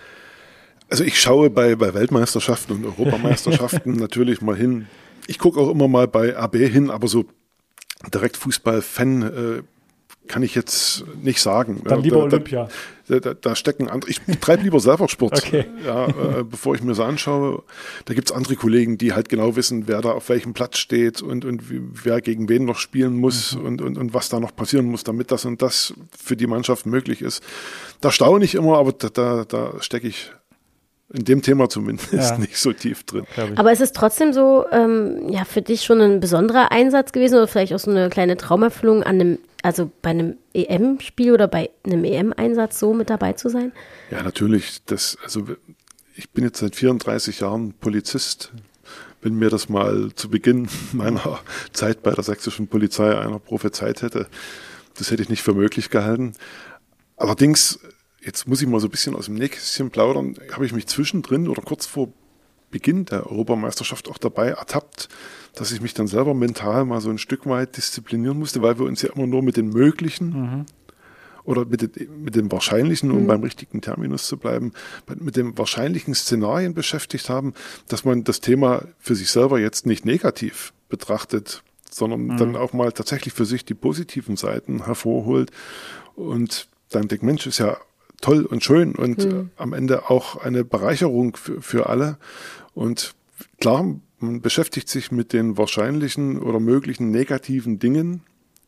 Also ich schaue bei, bei Weltmeisterschaften und Europameisterschaften natürlich mal hin. Ich gucke auch immer mal bei A B hin, aber so direkt Fußball-Fan äh, kann ich jetzt nicht sagen. Dann lieber da, Olympia. Da, da, da stecken andere. Ich treibe lieber selber Sport, okay. ja, äh, bevor ich mir so anschaue. Da gibt's andere Kollegen, die halt genau wissen, wer da auf welchem Platz steht und, und wie, wer gegen wen noch spielen muss mhm. und, und, und was da noch passieren muss, damit das und das für die Mannschaft möglich ist. Da staune ich immer, aber da, da, da stecke ich in dem Thema zumindest ja. nicht so tief drin. Aber ist es trotzdem so, ähm, ja, für dich schon ein besonderer Einsatz gewesen oder vielleicht auch so eine kleine Traumerfüllung an einem, also bei einem E M-Spiel oder bei einem E M-Einsatz so mit dabei zu sein? Ja, natürlich. Das, also ich bin jetzt seit vierunddreißig Jahren Polizist. Wenn mir das mal zu Beginn meiner Zeit bei der sächsischen Polizei einer prophezeit hätte, das hätte ich nicht für möglich gehalten. Allerdings, jetzt muss ich mal so ein bisschen aus dem Nähkästchen plaudern, habe ich mich zwischendrin oder kurz vor Beginn der Europameisterschaft auch dabei ertappt, dass ich mich dann selber mental mal so ein Stück weit disziplinieren musste, weil wir uns ja immer nur mit den Möglichen mhm. oder mit den, mit den Wahrscheinlichen, um mhm. beim richtigen Terminus zu bleiben, mit den wahrscheinlichen Szenarien beschäftigt haben, dass man das Thema für sich selber jetzt nicht negativ betrachtet, sondern mhm. dann auch mal tatsächlich für sich die positiven Seiten hervorholt und dann denkt, Mensch, ist ja toll und schön und mhm. am Ende auch eine Bereicherung für, für alle. Und klar, man beschäftigt sich mit den wahrscheinlichen oder möglichen negativen Dingen,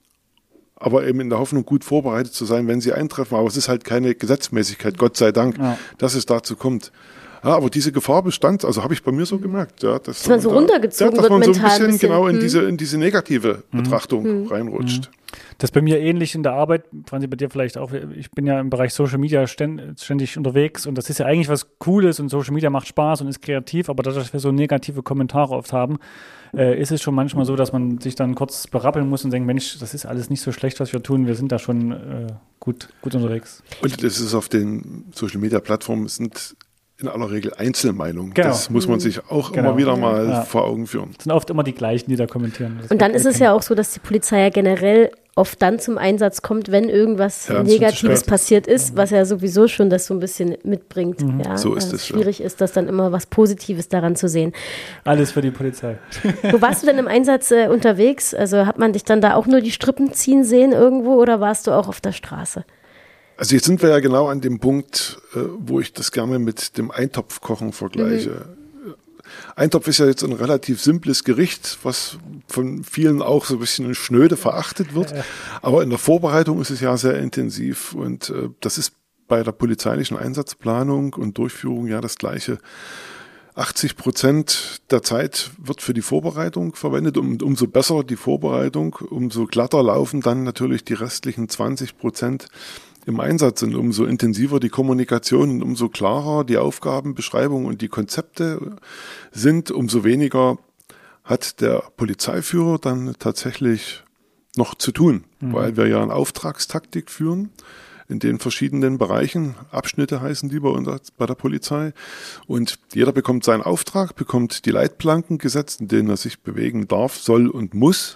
aber eben in der Hoffnung, gut vorbereitet zu sein, wenn sie eintreffen. Aber es ist halt keine Gesetzmäßigkeit, Gott sei Dank, ja. dass es dazu kommt. Ja, aber diese Gefahr bestand, also habe ich bei mir so gemerkt, ja, dass, dass man so da, runtergezogen ja, dass wird man so ein mental bisschen, ein bisschen genau in hm. diese in diese negative hm. Betrachtung hm. reinrutscht. Hm. Das ist bei mir ähnlich in der Arbeit, Franzi, bei dir vielleicht auch. Ich bin ja im Bereich Social Media ständig unterwegs und das ist ja eigentlich was Cooles und Social Media macht Spaß und ist kreativ, aber dadurch, dass wir so negative Kommentare oft haben, äh, ist es schon manchmal so, dass man sich dann kurz berappeln muss und denkt, Mensch, das ist alles nicht so schlecht, was wir tun, wir sind da schon äh, gut, gut unterwegs. Und das ist auf den Social Media Plattformen sind in aller Regel Einzelmeinungen. Genau. Das muss man sich auch genau. immer wieder mal ja. vor Augen führen. Es sind oft immer die gleichen, die da kommentieren. Das und dann ist es ja auch so, dass die Polizei ja generell oft dann zum Einsatz kommt, wenn irgendwas ja, Negatives passiert ist, was ja sowieso schon das so ein bisschen mitbringt. Mhm. Ja, so ist es. Schwierig ja. ist, das dann immer was Positives daran zu sehen. Alles für die Polizei. Wo warst du denn im Einsatz äh, unterwegs? Also hat man dich dann da auch nur die Strippen ziehen sehen irgendwo oder warst du auch auf der Straße? Also jetzt sind wir ja genau an dem Punkt, äh, wo ich das gerne mit dem Eintopfkochen vergleiche. Mhm. Eintopf ist ja jetzt ein relativ simples Gericht, was von vielen auch so ein bisschen schnöde verachtet wird. Ja. Aber in der Vorbereitung ist es ja sehr intensiv und äh, das ist bei der polizeilichen Einsatzplanung und Durchführung ja das Gleiche. achtzig Prozent der Zeit wird für die Vorbereitung verwendet und umso besser die Vorbereitung, umso glatter laufen dann natürlich die restlichen zwanzig Prozent im Einsatz und umso intensiver die Kommunikation und umso klarer die Aufgabenbeschreibung und die Konzepte sind, umso weniger hat der Polizeiführer dann tatsächlich noch zu tun, mhm. weil wir ja eine Auftragstaktik führen in den verschiedenen Bereichen. Abschnitte heißen die bei uns bei der Polizei. Und jeder bekommt seinen Auftrag, bekommt die Leitplanken gesetzt, in denen er sich bewegen darf, soll und muss.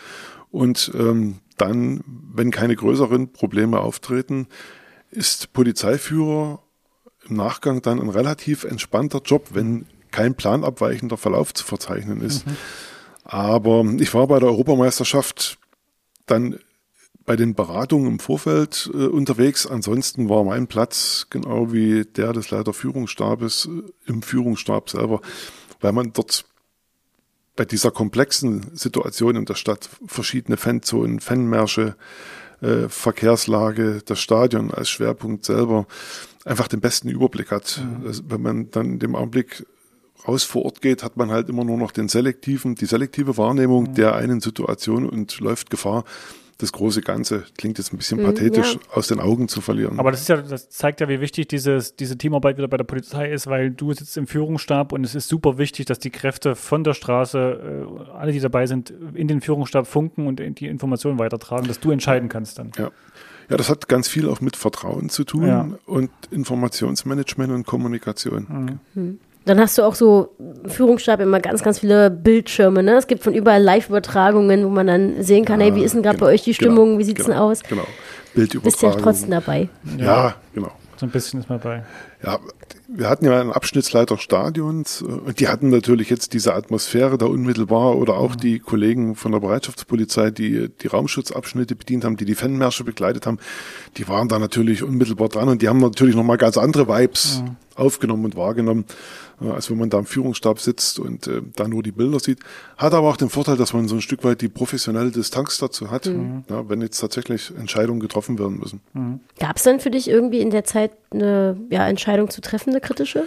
Und ähm, dann, wenn keine größeren Probleme auftreten, ist Polizeiführer im Nachgang dann ein relativ entspannter Job, wenn kein planabweichender Verlauf zu verzeichnen ist. Mhm. Aber ich war bei der Europameisterschaft dann bei den Beratungen im Vorfeld äh, unterwegs. Ansonsten war mein Platz genau wie der des Leiter Führungsstabes äh, im Führungsstab selber, weil man dort bei dieser komplexen Situation in der Stadt verschiedene Fanzonen, Fanmärsche, äh, Verkehrslage, das Stadion als Schwerpunkt selber einfach den besten Überblick hat. Mhm. Also, wenn man dann in dem Augenblick raus vor Ort geht, hat man halt immer nur noch den selektiven, die selektive Wahrnehmung mhm. der einen Situation und läuft Gefahr, das große Ganze, klingt jetzt ein bisschen pathetisch, ja. aus den Augen zu verlieren. Aber das ist ja, das zeigt ja, wie wichtig dieses, diese Teamarbeit wieder bei der Polizei ist, weil du sitzt im Führungsstab und es ist super wichtig, dass die Kräfte von der Straße, äh, alle, die dabei sind, in den Führungsstab funken und die Informationen weitertragen, dass du entscheiden kannst dann. Ja. Ja, das hat ganz viel auch mit Vertrauen zu tun ja. und Informationsmanagement und Kommunikation. Mhm. Dann hast du auch so im Führungsstab immer ganz, ganz viele Bildschirme, ne? Es gibt von überall Live-Übertragungen, wo man dann sehen kann, ja, hey, wie ist denn gerade genau, bei euch die Stimmung, genau, wie sieht's genau, denn aus? Genau, Bildübertragung. Bist ja trotzdem dabei. Ja, ja, genau. So ein bisschen ist man dabei. Ja, wir hatten ja einen Abschnittsleiter Stadions und die hatten natürlich jetzt diese Atmosphäre da unmittelbar oder auch mhm. die Kollegen von der Bereitschaftspolizei, die die Raumschutzabschnitte bedient haben, die die Fanmärsche begleitet haben, die waren da natürlich unmittelbar dran und die haben natürlich nochmal ganz andere Vibes mhm. aufgenommen und wahrgenommen, als wenn man da im Führungsstab sitzt und äh, da nur die Bilder sieht. Hat aber auch den Vorteil, dass man so ein Stück weit die professionelle Distanz dazu hat, mhm. ja, wenn jetzt tatsächlich Entscheidungen getroffen werden müssen. Mhm. Gab es dann für dich irgendwie in der Zeit eine ja, Entscheidung zu treffen, eine kritische?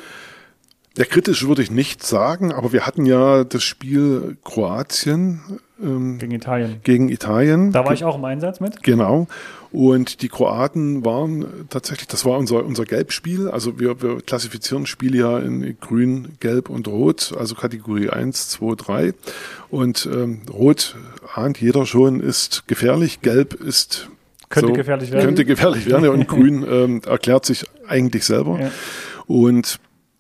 Ja, kritisch würde ich nicht sagen, aber wir hatten ja das Spiel Kroatien ähm, gegen Italien. Gegen Italien. Da war ich auch im Einsatz mit. Genau. Und die Kroaten waren tatsächlich, das war unser unser Gelbspiel. Also wir, wir klassifizieren Spiele ja in Grün, Gelb und Rot, also Kategorie eins, zwei, drei. Und ähm, Rot ahnt jeder schon, ist gefährlich. Gelb ist könnte so, gefährlich werden. Könnte gefährlich werden. Und Grün ähm, erklärt sich eigentlich selber. Ja. Und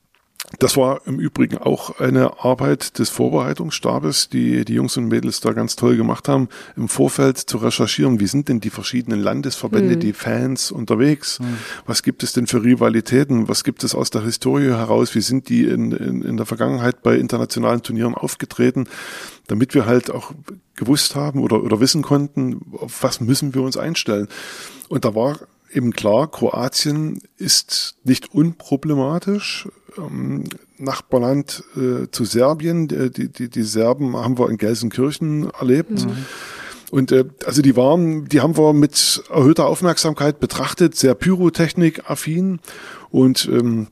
das war im Übrigen auch eine Arbeit des Vorbereitungsstabes, die die Jungs und Mädels da ganz toll gemacht haben, im Vorfeld zu recherchieren, wie sind denn die verschiedenen Landesverbände, mhm. die Fans unterwegs, mhm. was gibt es denn für Rivalitäten, was gibt es aus der Historie heraus, wie sind die in, in, in der Vergangenheit bei internationalen Turnieren aufgetreten, damit wir halt auch gewusst haben oder, oder wissen konnten, auf was müssen wir uns einstellen. Und da war eben klar, Kroatien ist nicht unproblematisch. Ähm, Nachbarland äh, zu Serbien, die, die, die Serben haben wir in Gelsenkirchen erlebt. Mhm. Und äh, also die waren, die haben wir mit erhöhter Aufmerksamkeit betrachtet, sehr pyrotechnik-affin. Und ähm,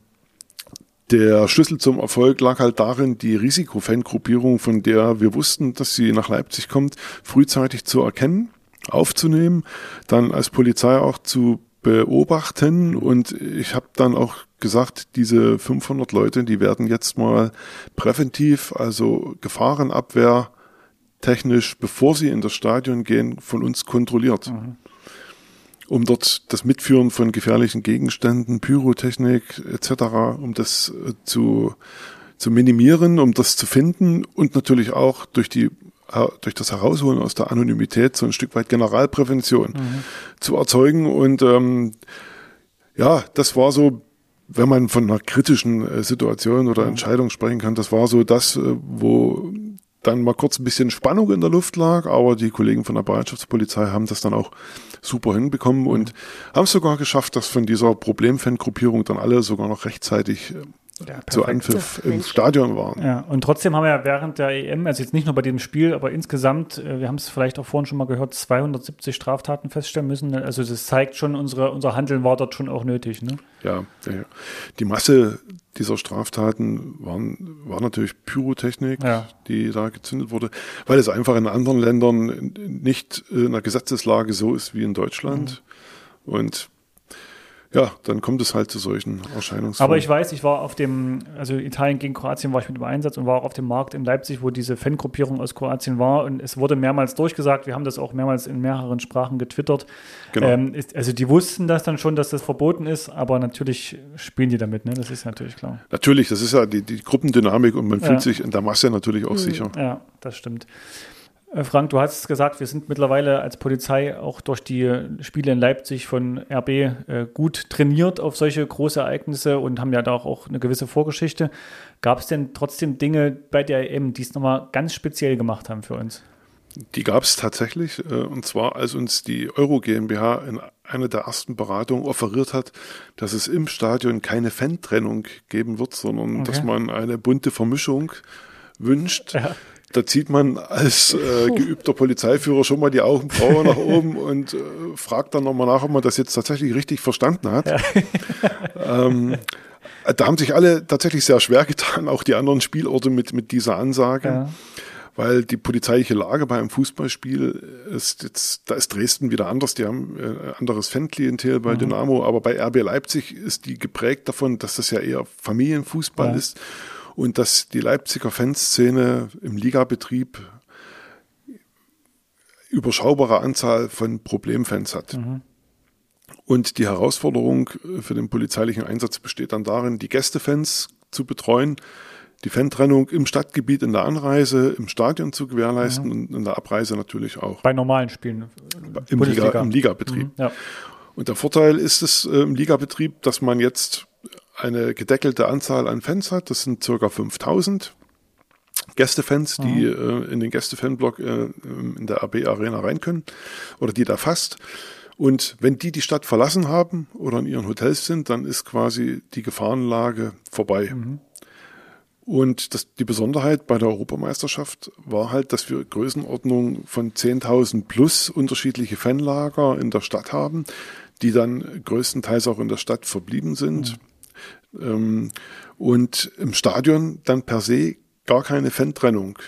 der Schlüssel zum Erfolg lag halt darin, die Risikofangruppierung, von der wir wussten, dass sie nach Leipzig kommt, frühzeitig zu erkennen, aufzunehmen, dann als Polizei auch zu beobachten. Und ich habe dann auch gesagt, diese fünfhundert Leute, die werden jetzt mal präventiv, also Gefahrenabwehr technisch, bevor sie in das Stadion gehen, von uns kontrolliert. Mhm. Um dort das Mitführen von gefährlichen Gegenständen, Pyrotechnik et cetera, um das zu, zu minimieren, um das zu finden und natürlich auch durch die durch das Herausholen aus der Anonymität so ein Stück weit Generalprävention mhm. zu erzeugen. Und ähm, ja, das war so, wenn man von einer kritischen äh, Situation oder mhm. Entscheidung sprechen kann, das war so das, äh, wo dann mal kurz ein bisschen Spannung in der Luft lag, aber die Kollegen von der Bereitschaftspolizei haben das dann auch super hinbekommen mhm. und haben es sogar geschafft, dass von dieser Problemfangruppierung dann alle sogar noch rechtzeitig äh, Ja, zu Anpfiff im Stadion waren. Ja, und trotzdem haben wir ja während der E M, also jetzt nicht nur bei dem Spiel, aber insgesamt, wir haben es vielleicht auch vorhin schon mal gehört, zweihundertsiebzig Straftaten feststellen müssen. Also das zeigt schon, unsere, unser Handeln war dort schon auch nötig. Ne? Ja, ja, die Masse dieser Straftaten waren, war natürlich Pyrotechnik, ja. die da gezündet wurde, weil es einfach in anderen Ländern nicht in der Gesetzeslage so ist wie in Deutschland. Mhm. Und ja, dann kommt es halt zu solchen Erscheinungsformen. Aber ich weiß, ich war auf dem, also Italien gegen Kroatien war ich mit im Einsatz und war auch auf dem Markt in Leipzig, wo diese Fangruppierung aus Kroatien war und es wurde mehrmals durchgesagt, wir haben das auch mehrmals in mehreren Sprachen getwittert. Genau. Ähm, ist, also die wussten das dann schon, dass das verboten ist, aber natürlich spielen die damit, ne? Das ist natürlich klar. Natürlich, das ist ja die, die Gruppendynamik und man ja. fühlt sich in der Masse natürlich auch mhm. sicher. Ja, das stimmt. Frank, du hast gesagt, wir sind mittlerweile als Polizei auch durch die Spiele in Leipzig von R B äh, gut trainiert auf solche Großereignisse und haben ja da auch eine gewisse Vorgeschichte. Gab es denn trotzdem Dinge bei der E M, die es nochmal ganz speziell gemacht haben für uns? Die gab es tatsächlich, äh, und zwar als uns die Euro GmbH in einer der ersten Beratungen offeriert hat, dass es im Stadion keine Fan-Trennung geben wird, sondern okay. dass man eine bunte Vermischung wünscht. Ja. Da zieht man als äh, geübter Polizeiführer schon mal die Augenbraue nach oben und äh, fragt dann nochmal nach, ob man das jetzt tatsächlich richtig verstanden hat. Ja. ähm, da haben sich alle tatsächlich sehr schwer getan, auch die anderen Spielorte mit, mit dieser Ansage. Ja. weil die polizeiliche Lage bei einem Fußballspiel ist jetzt, da ist Dresden wieder anders, die haben äh, anderes Fanklientel bei mhm. Dynamo, aber bei R B Leipzig ist die geprägt davon, dass das ja eher Familienfußball ja. ist und dass die Leipziger Fanszene im Ligabetrieb überschaubare Anzahl von Problemfans hat. Mhm. Und die Herausforderung für den polizeilichen Einsatz besteht dann darin, die Gästefans zu betreuen, die Fantrennung im Stadtgebiet in der Anreise, im Stadion zu gewährleisten mhm. und in der Abreise natürlich auch. Bei normalen Spielen? Im, Liga, im Ligabetrieb. Mhm, ja. Und der Vorteil ist es äh, im Ligabetrieb, dass man jetzt eine gedeckelte Anzahl an Fans hat. Das sind circa fünftausend Gästefans, mhm. die äh, in den Gästefanblock äh, in der R B Arena rein können oder die da fasst. Und wenn die die Stadt verlassen haben oder in ihren Hotels sind, dann ist quasi die Gefahrenlage vorbei. Mhm. Und das, die Besonderheit bei der Europameisterschaft war halt, dass wir Größenordnung von zehntausend plus unterschiedliche Fanlager in der Stadt haben, die dann größtenteils auch in der Stadt verblieben sind. Mhm. Ähm, und im Stadion dann per se gar keine Fantrennung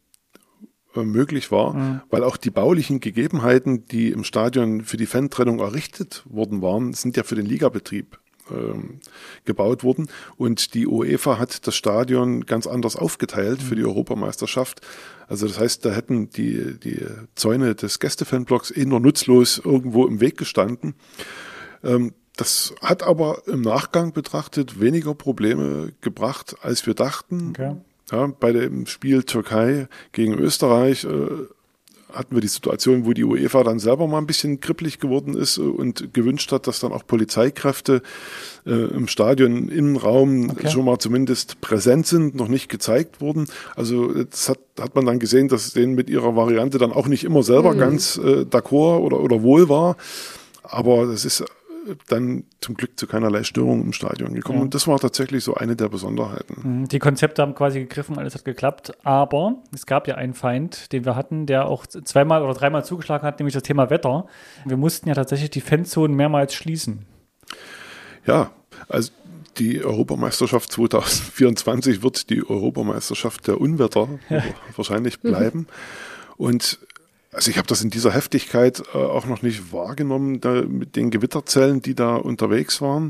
äh, möglich war, mhm. weil auch die baulichen Gegebenheiten, die im Stadion für die Fantrennung errichtet worden waren, sind ja für den Ligabetrieb ähm, gebaut worden. Und die UEFA hat das Stadion ganz anders aufgeteilt mhm. für die Europameisterschaft. Also das heißt, da hätten die, die Zäune des Gästefanblocks eh nur nutzlos irgendwo im Weg gestanden. Ähm, Das hat aber im Nachgang betrachtet weniger Probleme gebracht, als wir dachten. Okay. Ja, bei dem Spiel Türkei gegen Österreich äh, hatten wir die Situation, wo die UEFA dann selber mal ein bisschen kribbelig geworden ist und gewünscht hat, dass dann auch Polizeikräfte äh, im Stadion, im Innenraum okay. schon mal zumindest präsent sind, noch nicht gezeigt wurden. Also das hat, hat man dann gesehen, dass denen mit ihrer Variante dann auch nicht immer selber mhm. ganz äh, d'accord oder, oder wohl war. Aber das ist dann zum Glück zu keinerlei Störungen im Stadion gekommen. Ja. Und das war tatsächlich so eine der Besonderheiten. Die Konzepte haben quasi gegriffen, alles hat geklappt. Aber es gab ja einen Feind, den wir hatten, der auch zweimal oder dreimal zugeschlagen hat, nämlich das Thema Wetter. Wir mussten ja tatsächlich die Fanzonen mehrmals schließen. Ja, also die Europameisterschaft zwanzig vierundzwanzig wird die Europameisterschaft der Unwetter ja. wahrscheinlich bleiben. Und also ich habe das in dieser Heftigkeit äh, auch noch nicht wahrgenommen, da, mit den Gewitterzellen, die da unterwegs waren.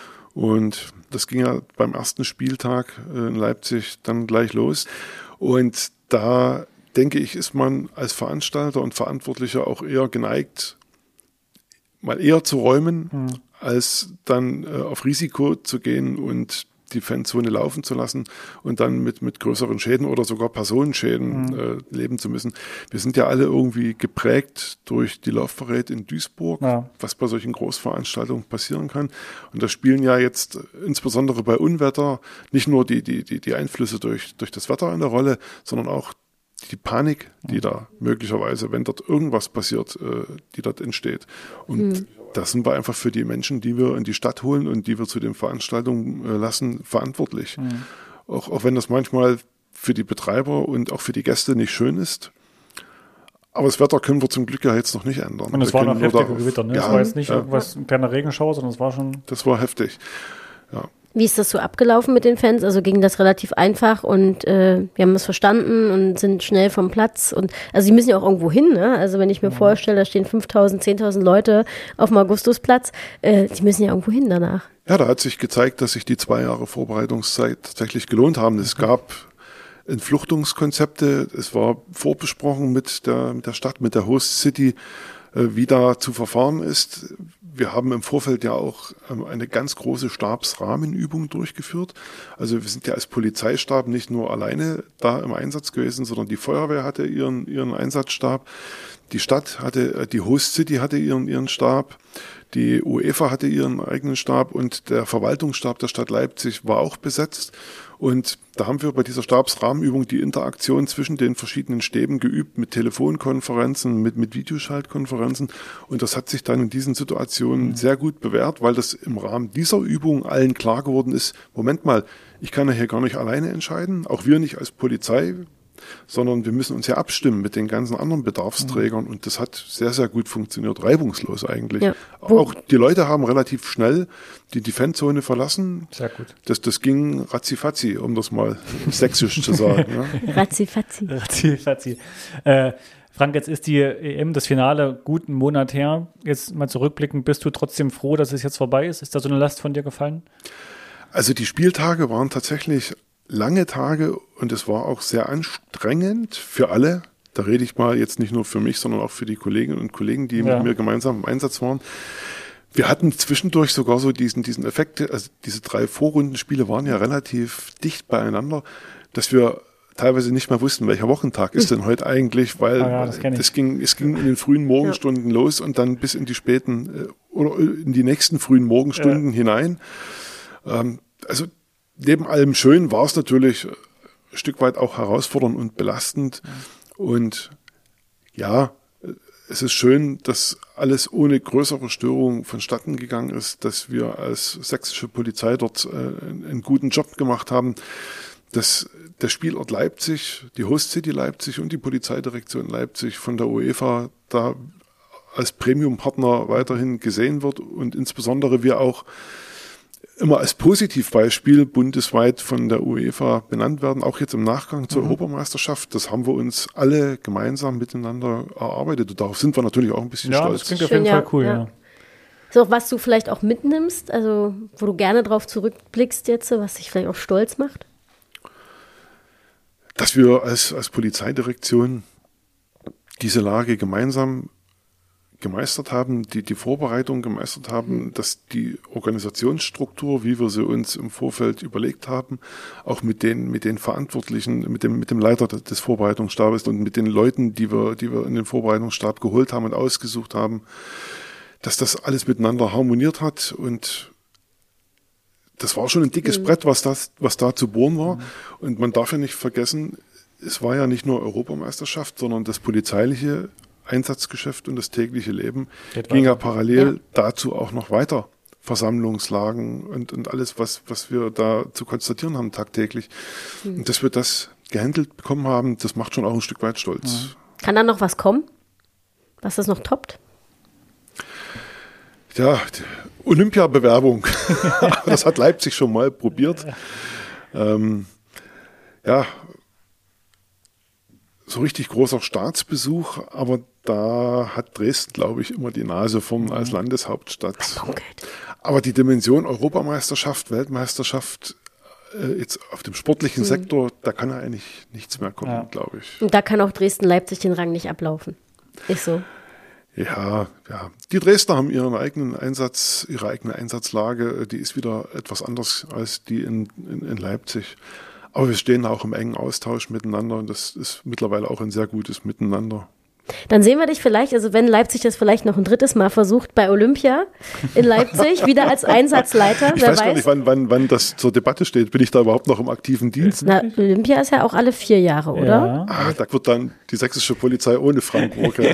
Und das ging ja beim ersten Spieltag äh, in Leipzig dann gleich los. Und da, denke ich, ist man als Veranstalter und Verantwortlicher auch eher geneigt, mal eher zu räumen, mhm. als dann äh, auf Risiko zu gehen und die Fanzone laufen zu lassen und dann mit, mit größeren Schäden oder sogar Personenschäden mhm. äh, leben zu müssen. Wir sind ja alle irgendwie geprägt durch die Laufparade in Duisburg, ja. was bei solchen Großveranstaltungen passieren kann. Und da spielen ja jetzt insbesondere bei Unwetter nicht nur die, die, die, die Einflüsse durch, durch das Wetter eine Rolle, sondern auch die Panik, die mhm. da möglicherweise, wenn dort irgendwas passiert, äh, die dort entsteht. Und mhm. das sind wir einfach für die Menschen, die wir in die Stadt holen und die wir zu den Veranstaltungen äh, lassen, verantwortlich. Mhm. Auch, auch wenn das manchmal für die Betreiber und auch für die Gäste nicht schön ist. Aber das Wetter können wir zum Glück ja jetzt noch nicht ändern. Und es war noch heftige Gewitter, ne? Es ja, war jetzt nicht ja. irgendwas, ein kleiner Regenschauer, sondern es war schon... Das war heftig, ja. Wie ist das so abgelaufen mit den Fans? Also ging das relativ einfach und äh, wir haben es verstanden und sind schnell vom Platz. Und also sie müssen ja auch irgendwo hin, ne? Also wenn ich mir ja. vorstelle, da stehen fünftausend, zehntausend Leute auf dem Augustusplatz, äh, die müssen ja irgendwo hin danach. Ja, da hat sich gezeigt, dass sich die zwei Jahre Vorbereitungszeit tatsächlich gelohnt haben. Es okay. gab Entfluchtungskonzepte, es war vorbesprochen mit der, mit der Stadt, mit der Host City, äh, wie da zu verfahren ist. Wir haben im Vorfeld ja auch eine ganz große Stabsrahmenübung durchgeführt. Also wir sind ja als Polizeistab nicht nur alleine da im Einsatz gewesen, sondern die Feuerwehr hatte ihren, ihren Einsatzstab. Die Stadt hatte, die Host City hatte ihren, ihren Stab. Die UEFA hatte ihren eigenen Stab und der Verwaltungsstab der Stadt Leipzig war auch besetzt. Und da haben wir bei dieser Stabsrahmenübung die Interaktion zwischen den verschiedenen Stäben geübt mit Telefonkonferenzen, mit, mit Videoschaltkonferenzen. Und das hat sich dann in diesen Situationen mhm. sehr gut bewährt, weil das im Rahmen dieser Übung allen klar geworden ist, Moment mal, ich kann ja hier gar nicht alleine entscheiden, auch wir nicht als Polizei. sondern wir müssen uns ja abstimmen mit den ganzen anderen Bedarfsträgern und das hat sehr, sehr gut funktioniert, reibungslos eigentlich. Ja. Auch die Leute haben relativ schnell die, die Fanzone verlassen. Sehr gut. Das, das ging ratzifatzi, um das mal sächsisch zu sagen. Ja. Ratzifatzi. Ratzifatzi. Äh, Frank, jetzt ist die E M, das Finale, gut einen Monat her. Jetzt mal zurückblickend, bist du trotzdem froh, dass es jetzt vorbei ist? Ist da so eine Last von dir gefallen? Also die Spieltage waren tatsächlich lange Tage und es war auch sehr anstrengend für alle. Da rede ich mal jetzt nicht nur für mich, sondern auch für die Kolleginnen und Kollegen, die ja. mit mir gemeinsam im Einsatz waren. Wir hatten zwischendurch sogar so diesen, diesen Effekt, also diese drei Vorrundenspiele waren ja relativ dicht beieinander, dass wir teilweise nicht mehr wussten, welcher Wochentag ist denn heute eigentlich, weil ah ja, das das ging, es ging in den frühen Morgenstunden ja. los und dann bis in die späten oder in die nächsten frühen Morgenstunden ja. hinein. Ähm, also neben allem Schön war es natürlich ein Stück weit auch herausfordernd und belastend. Ja. Und ja, es ist schön, dass alles ohne größere Störung vonstatten gegangen ist, dass wir als sächsische Polizei dort äh, einen guten Job gemacht haben, dass der Spielort Leipzig, die Host City Leipzig und die Polizeidirektion Leipzig von der UEFA da als Premium-Partner weiterhin gesehen wird und insbesondere wir auch immer als Positivbeispiel bundesweit von der UEFA benannt werden, auch jetzt im Nachgang zur mhm. Europameisterschaft. Das haben wir uns alle gemeinsam miteinander erarbeitet. Und darauf sind wir natürlich auch ein bisschen ja, stolz. Das klingt auf jeden Schön, Fall cool, ja. ja. So, was du vielleicht auch mitnimmst, also wo du gerne drauf zurückblickst jetzt, was dich vielleicht auch stolz macht? Dass wir als, als Polizeidirektion diese Lage gemeinsam gemeistert haben, die die Vorbereitung gemeistert haben, dass die Organisationsstruktur, wie wir sie uns im Vorfeld überlegt haben, auch mit den mit den Verantwortlichen, mit dem mit dem Leiter des Vorbereitungsstabes und mit den Leuten, die wir die wir in den Vorbereitungsstab geholt haben und ausgesucht haben, dass das alles miteinander harmoniert hat und das war schon ein dickes mhm. Brett, was das was da zu bohren war mhm. und man darf ja nicht vergessen, es war ja nicht nur Europameisterschaft, sondern das polizeiliche Einsatzgeschäft und das tägliche Leben Geht ging ja parallel ja. dazu auch noch weiter. Versammlungslagen und, und alles, was, was wir da zu konstatieren haben tagtäglich. Mhm. Und dass wir das gehandelt bekommen haben, das macht schon auch ein Stück weit stolz. Mhm. Kann da noch was kommen, was das noch toppt? Ja, Olympiabewerbung. Das hat Leipzig schon mal probiert. Ähm, ja, so richtig großer Staatsbesuch, aber da hat Dresden, glaube ich, immer die Nase vorn mhm. als Landeshauptstadt. Aber die Dimension Europameisterschaft, Weltmeisterschaft, äh, jetzt auf dem sportlichen mhm. Sektor, da kann ja eigentlich nichts mehr kommen, ja. glaube ich. Und da kann auch Dresden-Leipzig den Rang nicht ablaufen. Ist so. Ja, ja. Die Dresdner haben ihren eigenen Einsatz, ihre eigene Einsatzlage, die ist wieder etwas anders als die in, in, in Leipzig. Aber wir stehen auch im engen Austausch miteinander und das ist mittlerweile auch ein sehr gutes Miteinander. Dann sehen wir dich vielleicht, also wenn Leipzig das vielleicht noch ein drittes Mal versucht, bei Olympia in Leipzig, wieder als Einsatzleiter. Ich weiß gar nicht, wann, wann, wann das zur Debatte steht. Bin ich da überhaupt noch im aktiven Dienst? Na, Olympia ist ja auch alle vier Jahre, oder? Ja. Ah, da wird dann die sächsische Polizei ohne Frank Burke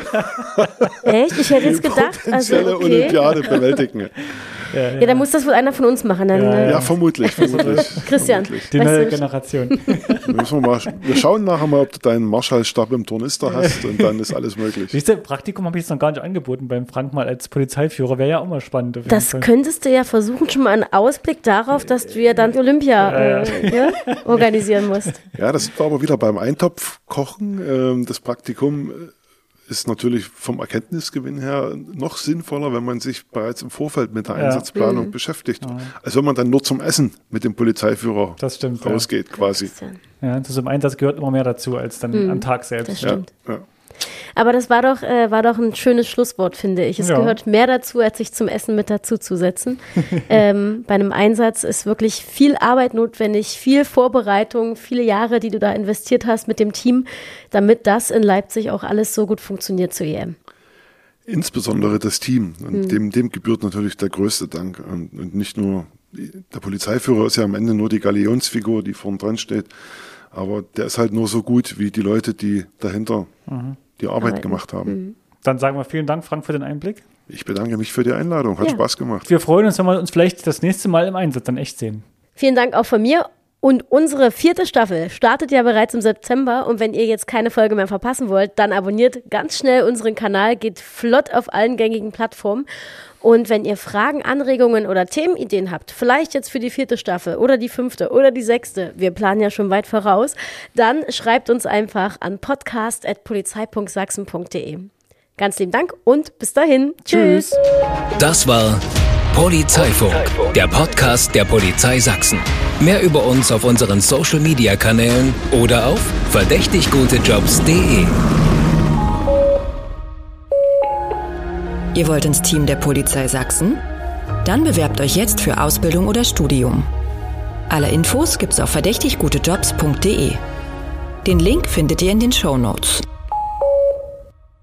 Echt? Ich hätte jetzt gedacht, also okay. Olympiade bewältigen. Ja, ja. ja, dann muss das wohl einer von uns machen. Dann, ja, äh, ja, vermutlich. vermutlich. Christian. Vermutlich. Die neue Generation. Müssen wir, mal, wir schauen nachher mal, ob du deinen Marschallstab im Tornister hast und dann ist alles möglich. Siehst du, Praktikum habe ich jetzt noch gar nicht angeboten beim Frank mal als Polizeiführer. Wäre ja auch mal spannend. Das Fall. Könntest du ja versuchen, schon mal einen Ausblick darauf, dass du ja dann Olympia äh, ja, organisieren musst. Ja, das sind wir aber wieder beim Eintopfkochen. Das Praktikum ist natürlich vom Erkenntnisgewinn her noch sinnvoller, wenn man sich bereits im Vorfeld mit der ja. Einsatzplanung mhm. beschäftigt. Ja. Als wenn man dann nur zum Essen mit dem Polizeiführer das stimmt, rausgeht, ja. quasi. Ja, das im Einsatz gehört immer mehr dazu, als dann mhm. am Tag selbst. Das stimmt. Ja, ja. Aber das war doch, äh, war doch ein schönes Schlusswort, finde ich. Es ja. gehört mehr dazu, als sich zum Essen mit dazu zu setzen. ähm, bei einem Einsatz ist wirklich viel Arbeit notwendig, viel Vorbereitung, viele Jahre, die du da investiert hast mit dem Team, damit das in Leipzig auch alles so gut funktioniert zur E M. Insbesondere das Team. Und mhm. dem, dem gebührt natürlich der größte Dank. Und, und nicht nur, der Polizeiführer ist ja am Ende nur die Galionsfigur, die vorn dran steht. Aber der ist halt nur so gut wie die Leute, die dahinter mhm. die Arbeit Arbeiten. gemacht haben. Mhm. Dann sagen wir vielen Dank, Frank, für den Einblick. Ich bedanke mich für die Einladung. Hat ja. Spaß gemacht. Wir freuen uns, wenn wir uns vielleicht das nächste Mal im Einsatz dann echt sehen. Vielen Dank auch von mir. Und unsere vierte Staffel startet ja bereits im September und wenn ihr jetzt keine Folge mehr verpassen wollt, dann abonniert ganz schnell unseren Kanal, geht flott auf allen gängigen Plattformen. Und wenn ihr Fragen, Anregungen oder Themenideen habt, vielleicht jetzt für die vierte Staffel oder die fünfte oder die sechste, wir planen ja schon weit voraus, dann schreibt uns einfach an podcast at polizei punkt sachsen punkt de. Ganz lieben Dank und bis dahin. Tschüss. Das war Polizeifunk, der Podcast der Polizei Sachsen. Mehr über uns auf unseren Social-Media-Kanälen oder auf verdächtig gute jobs punkt de. Ihr wollt ins Team der Polizei Sachsen? Dann bewerbt euch jetzt für Ausbildung oder Studium. Alle Infos gibt's auf verdächtig gute jobs punkt de. Den Link findet ihr in den Shownotes.